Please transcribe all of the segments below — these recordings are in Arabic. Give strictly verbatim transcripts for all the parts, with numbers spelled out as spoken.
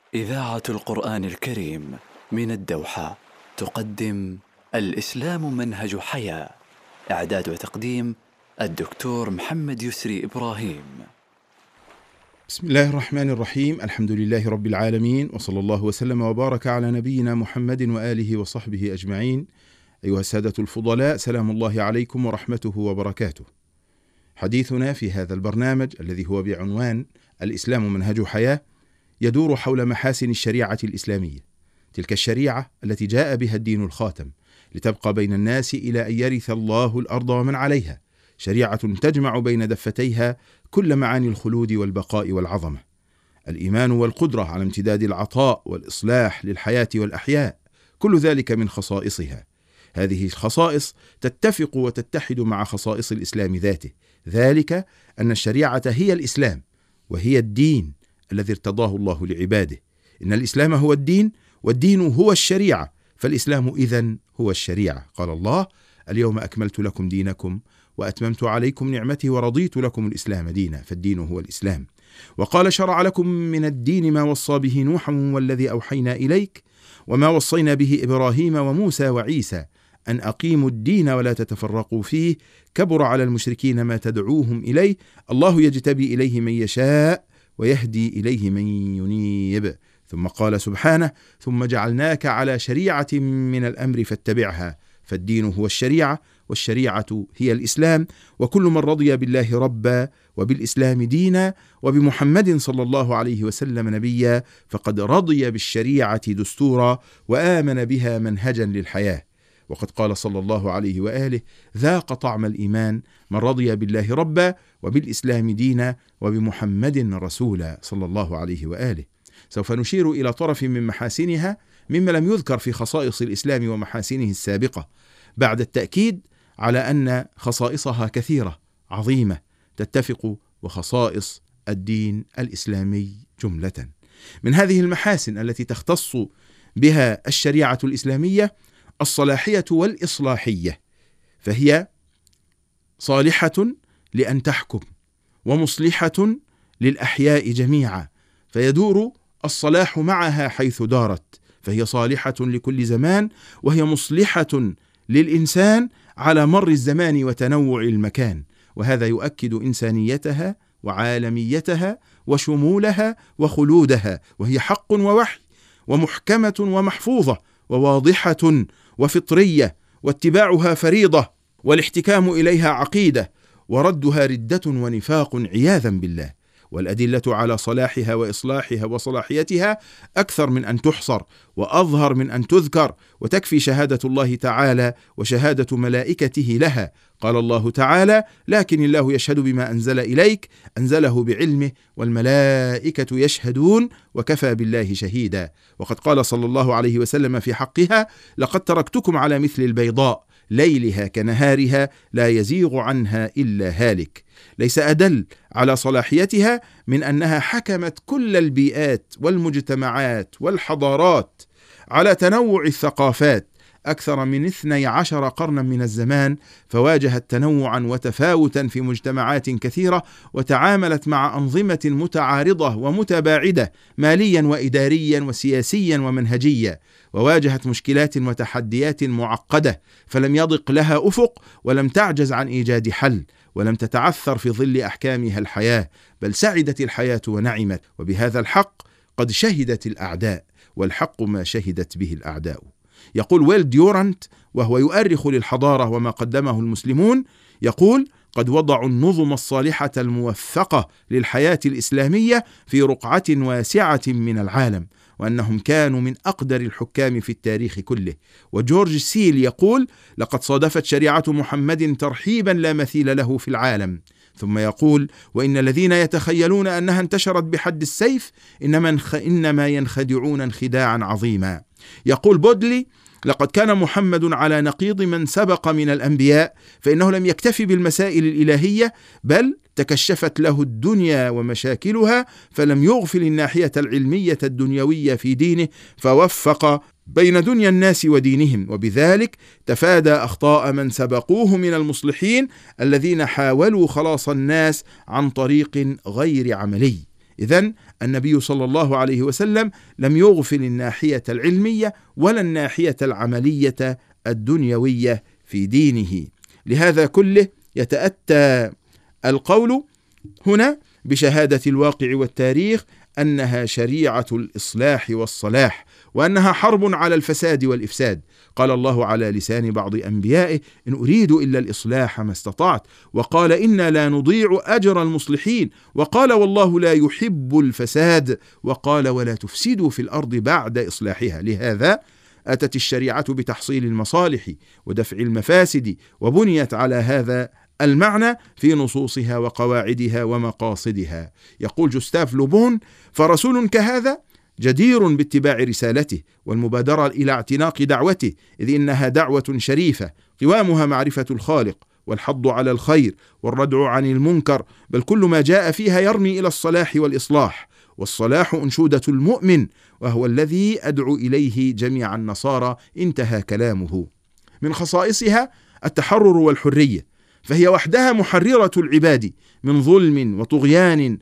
إذاعة القرآن الكريم من الدوحة تقدم الإسلام منهج حياة. إعداد وتقديم الدكتور محمد يسري إبراهيم. بسم الله الرحمن الرحيم. الحمد لله رب العالمين، وصلى الله وسلم وبارك على نبينا محمد وآله وصحبه أجمعين. أيها السادة الفضلاء، سلام الله عليكم ورحمته وبركاته. حديثنا في هذا البرنامج الذي هو بعنوان الإسلام منهج حياة يدور حول محاسن الشريعة الإسلامية، تلك الشريعة التي جاء بها الدين الخاتم لتبقى بين الناس إلى أن يرث الله الأرض ومن عليها، شريعة تجمع بين دفتيها كل معاني الخلود والبقاء والعظمة، الإيمان والقدرة على امتداد العطاء والإصلاح للحياة والأحياء، كل ذلك من خصائصها. هذه الخصائص تتفق وتتحد مع خصائص الإسلام ذاته، ذلك أن الشريعة هي الإسلام وهي الدين الذي ارتضاه الله لعباده. إن الإسلام هو الدين، والدين هو الشريعة، فالإسلام إذن هو الشريعة. قال الله: اليوم أكملت لكم دينكم وأتممت عليكم نعمتي ورضيت لكم الإسلام دينا، فالدين هو الإسلام. وقال: شرع لكم من الدين ما وصى به نوحا والذي أوحينا إليك وما وصينا به إبراهيم وموسى وعيسى أن أقيموا الدين ولا تتفرقوا فيه، كبر على المشركين ما تدعوهم إليه، الله يجتبي إليه من يشاء ويهدي إليه من ينيب. ثم قال سبحانه: ثم جعلناك على شريعة من الأمر فاتبعها، فالدين هو الشريعة والشريعة هي الإسلام. وكل من رضي بالله ربا وبالإسلام دينا وبمحمد صلى الله عليه وسلم نبيا فقد رضي بالشريعة دستورا وآمن بها منهجا للحياة. وقد قال صلى الله عليه وآله: ذاق طعم الإيمان من رضي بالله ربا وبالإسلام دينا وبمحمد رسولا، صلى الله عليه وآله. سوف نشير إلى طرف من محاسنها مما لم يذكر في خصائص الإسلام ومحاسنه السابقة، بعد التأكيد على أن خصائصها كثيرة عظيمة تتفق وخصائص الدين الإسلامي جملة. من هذه المحاسن التي تختص بها الشريعة الإسلامية الصلاحية والإصلاحية، فهي صالحة لأن تحكم ومصلحة للأحياء جميعا، فيدور الصلاح معها حيث دارت، فهي صالحة لكل زمان وهي مصلحة للإنسان على مر الزمان وتنوع المكان، وهذا يؤكد إنسانيتها وعالميتها وشمولها وخلودها، وهي حق ووحي ومحكمة ومحفوظة وواضحة وفطرية، واتباعها فريضة، والاحتكام إليها عقيدة، وردها ردة ونفاق عياذا بالله. والأدلة على صلاحها وإصلاحها وصلاحيتها أكثر من أن تحصر وأظهر من أن تذكر، وتكفي شهادة الله تعالى وشهادة ملائكته لها. قال الله تعالى: لكن الله يشهد بما أنزل إليك أنزله بعلمه والملائكة يشهدون وكفى بالله شهيدا. وقد قال صلى الله عليه وسلم في حقها: لقد تركتكم على مثل البيضاء ليلها كنهارها لا يزيغ عنها إلا هالك. ليس أدل على صلاحيتها من أنها حكمت كل البيئات والمجتمعات والحضارات على تنوع الثقافات أكثر من اثني عشر قرنا من الزمان، فواجهت تنوعا وتفاوتا في مجتمعات كثيرة، وتعاملت مع أنظمة متعارضة ومتباعدة ماليا وإداريا وسياسيا ومنهجيا، وواجهت مشكلات وتحديات معقدة، فلم يضق لها أفق ولم تعجز عن إيجاد حل، ولم تتعثر في ظل أحكامها الحياة، بل سعدت الحياة ونعمت. وبهذا الحق قد شهدت الأعداء، والحق ما شهدت به الأعداء. يقول ويل ديورانت وهو يؤرخ للحضارة وما قدمه المسلمون، يقول: قد وضعوا النظم الصالحة الموفقة للحياة الإسلامية في رقعة واسعة من العالم، وأنهم كانوا من أقدر الحكام في التاريخ كله. وجورج سيل يقول: لقد صادفت شريعة محمد ترحيبا لا مثيل له في العالم. ثم يقول: وإن الذين يتخيلون أنها انتشرت بحد السيف إنما, إنما ينخدعون انخداعا عظيما. يقول بودلي: لقد كان محمد على نقيض من سبق من الأنبياء، فإنه لم يكتفي بالمسائل الإلهية، بل تكشفت له الدنيا ومشاكلها، فلم يغفل الناحية العلمية الدنيوية في دينه، فوفق بين دنيا الناس ودينهم، وبذلك تفادى أخطاء من سبقوه من المصلحين الذين حاولوا خلاص الناس عن طريق غير عملي. إذن النبي صلى الله عليه وسلم لم يغفل الناحية العلمية ولا الناحية العملية الدنيوية في دينه. لهذا كله يتأتى القول هنا بشهادة الواقع والتاريخ أنها شريعة الإصلاح والصلاح، وأنها حرب على الفساد والإفساد. قال الله على لسان بعض أنبيائه: إن أريد إلا الإصلاح ما استطعت، وقال: إنا لا نضيع أجر المصلحين، وقال: والله لا يحب الفساد، وقال: ولا تفسدوا في الأرض بعد إصلاحها. لهذا أتت الشريعة بتحصيل المصالح ودفع المفاسد، وبنيت على هذا المعنى في نصوصها وقواعدها ومقاصدها. يقول جوستاف لوبون: فرسول كهذا جدير باتباع رسالته والمبادرة إلى اعتناق دعوته، إذ إنها دعوة شريفة قوامها معرفة الخالق والحض على الخير والردع عن المنكر، بل كل ما جاء فيها يرمي إلى الصلاح والإصلاح، والصلاح أنشودة المؤمن، وهو الذي أدعو إليه جميع النصارى. انتهى كلامه. من خصائصها التحرر والحرية، فهي وحدها محررة العباد من ظلم وطغيان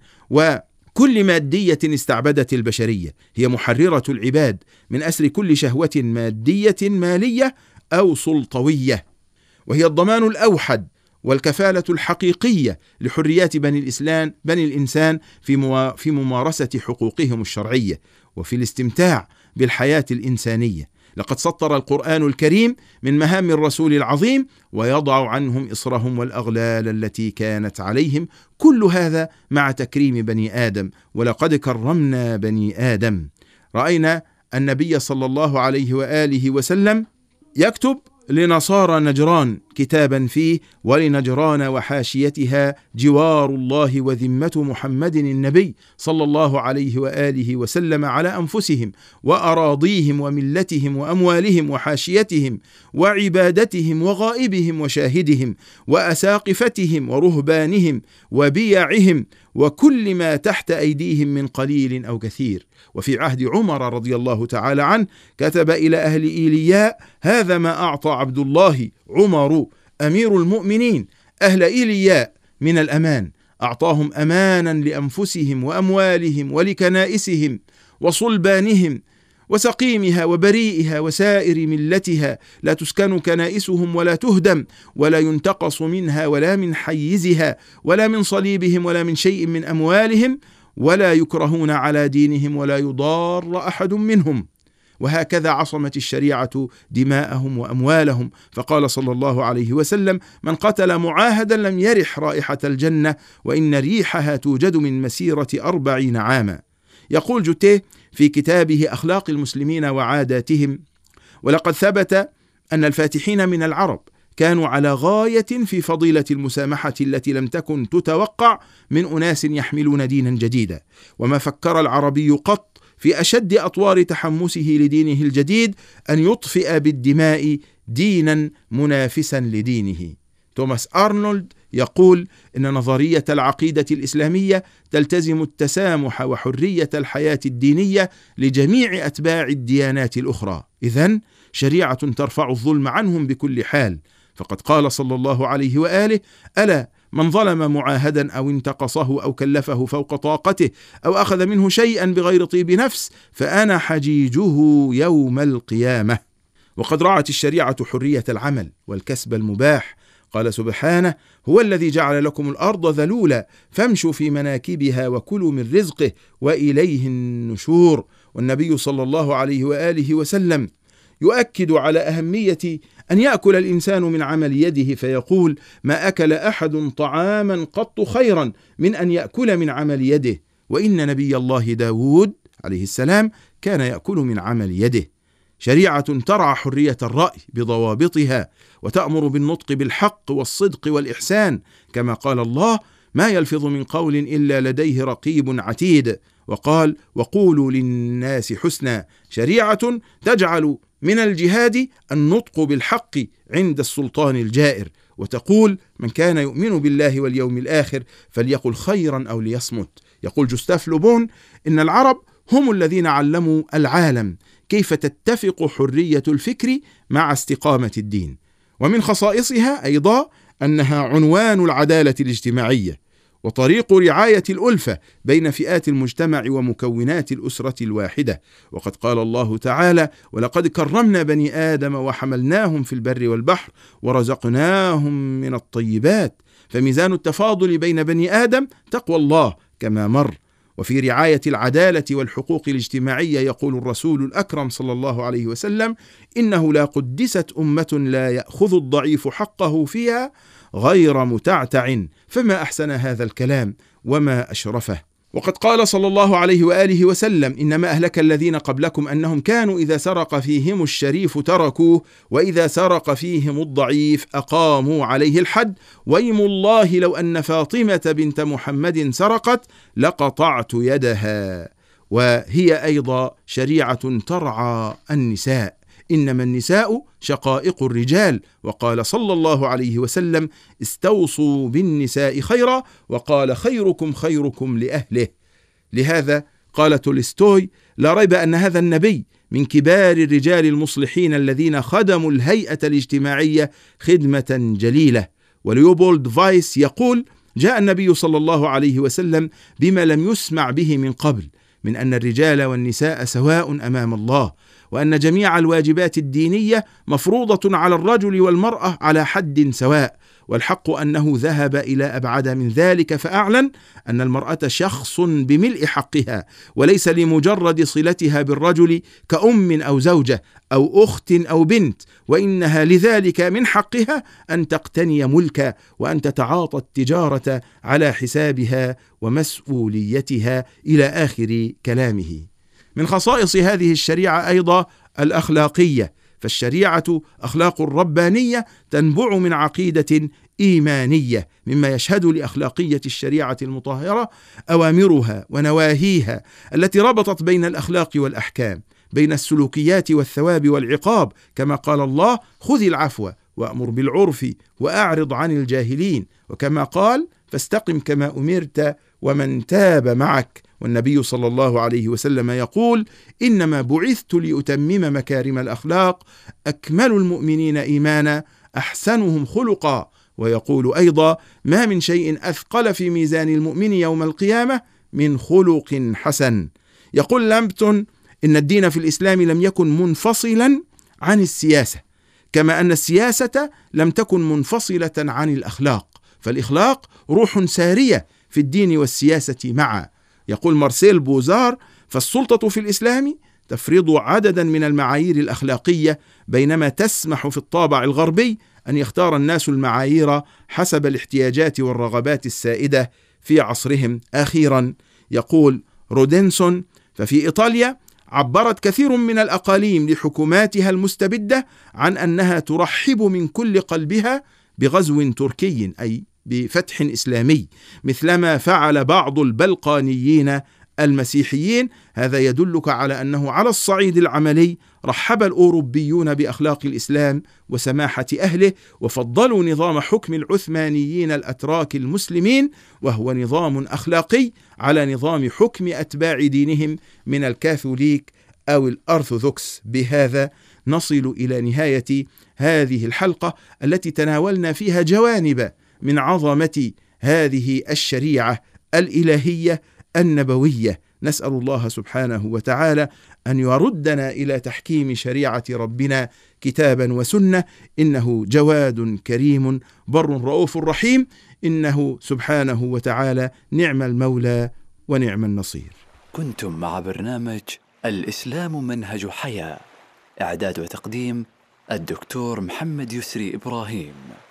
وكل مادية استعبدت البشرية. هي محررة العباد من أسر كل شهوة مادية مالية أو سلطوية، وهي الضمان الأوحد والكفالة الحقيقية لحريات بني الإسلام بني الإنسان في موا في ممارسة حقوقهم الشرعية وفي الاستمتاع بالحياة الإنسانية. لقد سطر القرآن الكريم من مهام الرسول العظيم ويضع عنهم إصرهم والأغلال التي كانت عليهم، كل هذا مع تكريم بني آدم. ولقد كرمنا بني آدم. رأينا النبي صلى الله عليه وآله وسلم يكتب لنصارى نجران كتابا فيه: ولنجران وحاشيتها جوار الله وذمة محمد النبي صلى الله عليه وآله وسلم على أنفسهم وأراضيهم وملتهم وأموالهم وحاشيتهم وعبادتهم وغائبهم وشاهدهم وأساقفتهم ورهبانهم وبيعهم وكل ما تحت أيديهم من قليل أو كثير. وفي عهد عمر رضي الله تعالى عنه كتب إلى أهل إيلياء: هذا ما أعطى عبد الله عمر أمير المؤمنين أهل إيلياء من الأمان، أعطاهم أمانا لأنفسهم وأموالهم ولكنائسهم وصلبانهم وسقيمها وبريئها وسائر ملتها، لا تسكن كنائسهم ولا تهدم ولا ينتقص منها ولا من حيزها ولا من صليبهم ولا من شيء من أموالهم، ولا يكرهون على دينهم ولا يضار أحد منهم. وهكذا عصمت الشريعة دماءهم وأموالهم، فقال صلى الله عليه وسلم: من قتل معاهدا لم يرح رائحة الجنة، وإن ريحها توجد من مسيرة أربعين عاما. يقول جوتيه في كتابه أخلاق المسلمين وعاداتهم: ولقد ثبت أن الفاتحين من العرب كانوا على غاية في فضيلة المسامحة التي لم تكن تتوقع من أناس يحملون دينا جديدا، وما فكر العربي قط في أشد أطوار تحمسه لدينه الجديد أن يطفئ بالدماء دينا منافسا لدينه. توماس أرنولد يقول إن نظرية العقيدة الإسلامية تلتزم التسامح وحرية الحياة الدينية لجميع أتباع الديانات الأخرى، إذن شريعة ترفع الظلم عنهم بكل حال. فقد قال صلى الله عليه وآله: ألا من ظلم معاهدا أو انتقصه أو كلفه فوق طاقته أو أخذ منه شيئا بغير طيب نفس فأنا حجيجه يوم القيامة. وقد رعت الشريعة حرية العمل والكسب المباح. قال سبحانه: هو الذي جعل لكم الأرض ذلولا فامشوا في مناكبها وكلوا من رزقه وإليه النشور. والنبي صلى الله عليه وآله وسلم يؤكد على أهمية أن يأكل الإنسان من عمل يده، فيقول: ما أكل أحد طعاما قط خيرا من أن يأكل من عمل يده. وإن نبي الله داود عليه السلام كان يأكل من عمل يده. شريعة ترعى حرية الرأي بضوابطها، وتأمر بالنطق بالحق والصدق والإحسان، كما قال الله: ما يلفظ من قول إلا لديه رقيب عتيد. وقال: وقولوا للناس حسنا. شريعة تجعل من الجهاد النطق بالحق عند السلطان الجائر، وتقول: من كان يؤمن بالله واليوم الآخر فليقل خيرا أو ليصمت. يقول جوستاف لوبون إن العرب هم الذين علموا العالم كيف تتفق حرية الفكر مع استقامة الدين. ومن خصائصها أيضا أنها عنوان العدالة الاجتماعية، وطريق رعاية الألفة بين فئات المجتمع ومكونات الأسرة الواحدة. وقد قال الله تعالى: ولقد كرمنا بني آدم وحملناهم في البر والبحر ورزقناهم من الطيبات. فميزان التفاضل بين بني آدم تقوى الله كما مر. وفي رعاية العدالة والحقوق الاجتماعية يقول الرسول الأكرم صلى الله عليه وسلم: إنه لا قدست أمة لا يأخذ الضعيف حقه فيها غير متعتع. فما أحسن هذا الكلام وما أشرفه. وقد قال صلى الله عليه وآله وسلم: إنما أهلك الذين قبلكم أنهم كانوا إذا سرق فيهم الشريف تركوه، وإذا سرق فيهم الضعيف أقاموا عليه الحد، ويم الله لو أن فاطمة بنت محمد سرقت لقطعت يدها. وهي أيضا شريعة ترعى النساء، إنما النساء شقائق الرجال. وقال صلى الله عليه وسلم: استوصوا بالنساء خيرا، وقال: خيركم خيركم لأهله. لهذا قال تولستوي: لا ريب أن هذا النبي من كبار الرجال المصلحين الذين خدموا الهيئة الاجتماعية خدمة جليلة. وليوبولد فايس يقول: جاء النبي صلى الله عليه وسلم بما لم يسمع به من قبل، من أن الرجال والنساء سواء أمام الله، وأن جميع الواجبات الدينية مفروضة على الرجل والمرأة على حد سواء. والحق أنه ذهب إلى أبعد من ذلك، فأعلن أن المرأة شخص بملء حقها، وليس لمجرد صلتها بالرجل كأم أو زوجة أو أخت أو بنت، وإنها لذلك من حقها أن تقتني ملكا، وأن تتعاطى التجارة على حسابها ومسؤوليتها إلى آخر كلامه. من خصائص هذه الشريعة أيضا الأخلاقية، فالشريعة أخلاق ربانية تنبع من عقيدة إيمانية، مما يشهد لأخلاقية الشريعة المطهرة أوامرها ونواهيها التي ربطت بين الأخلاق والأحكام، بين السلوكيات والثواب والعقاب، كما قال الله: خذ العفو وأمر بالعرف وأعرض عن الجاهلين، وكما قال: فاستقم كما أمرت ومن تاب معك. والنبي صلى الله عليه وسلم يقول: إنما بعثت لأتمم مكارم الأخلاق، أكمل المؤمنين إيمانا أحسنهم خلقا. ويقول أيضا: ما من شيء أثقل في ميزان المؤمن يوم القيامة من خلق حسن. يقول لامبتون: إن الدين في الإسلام لم يكن منفصلا عن السياسة، كما أن السياسة لم تكن منفصلة عن الأخلاق، فالإخلاق روح سارية في الدين والسياسة معا. يقول مارسيل بوزار: فالسلطة في الإسلام تفرض عددا من المعايير الأخلاقية، بينما تسمح في الطابع الغربي أن يختار الناس المعايير حسب الاحتياجات والرغبات السائدة في عصرهم. أخيرا يقول رودنسون: ففي إيطاليا عبرت كثير من الأقاليم لحكوماتها المستبدة عن أنها ترحب من كل قلبها بغزو تركي، أي بفتح إسلامي، مثلما فعل بعض البلقانيين المسيحيين. هذا يدلك على أنه على الصعيد العملي رحب الأوروبيون بأخلاق الإسلام وسماحة أهله، وفضلوا نظام حكم العثمانيين الأتراك المسلمين، وهو نظام أخلاقي، على نظام حكم أتباع دينهم من الكاثوليك أو الأرثوذكس. بهذا نصل إلى نهاية هذه الحلقة التي تناولنا فيها جوانب من عظمة هذه الشريعة الإلهية النبوية. نسأل الله سبحانه وتعالى أن يردنا إلى تحكيم شريعة ربنا كتابا وسنة، إنه جواد كريم بر رؤوف رحيم، إنه سبحانه وتعالى نعم المولى ونعم النصير. كنتم مع برنامج الإسلام منهج حياة، إعداد وتقديم الدكتور محمد يسري إبراهيم.